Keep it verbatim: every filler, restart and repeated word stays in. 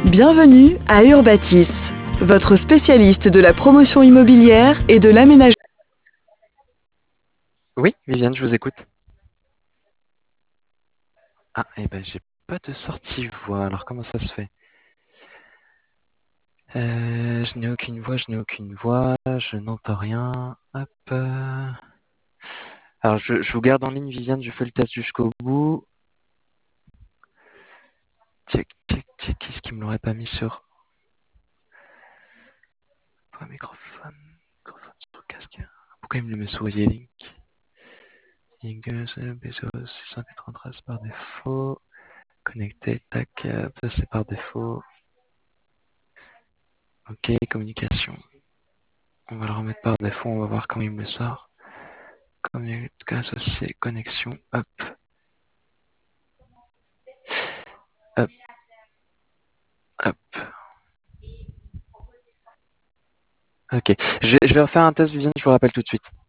Bienvenue à Urbatis, votre spécialiste de la promotion immobilière et de l'aménagement. Oui, Viviane, je vous écoute. Ah, eh ben, j'ai pas de sortie voix. Alors, comment ça se fait? Euh, je n'ai aucune voix, je n'ai aucune voix, je n'entends rien. Hop. euh. Alors, je, je vous garde en ligne, Viviane, je fais le test jusqu'au bout. Check, check, check. Qu'est-ce qui me l'aurait pas mis sur Pas microphone, microphone sur casque. Pourquoi il me le met sur Yelink? six cent quatre-vingt-treize par défaut. Connecté, tac, euh, c'est par défaut. Ok, communication. On va le remettre par défaut, on va voir comment il me le sort. Communication associé, connexion, hop, hop, hop. Ok, je, je vais refaire un test, Viviane, je vous rappelle tout de suite.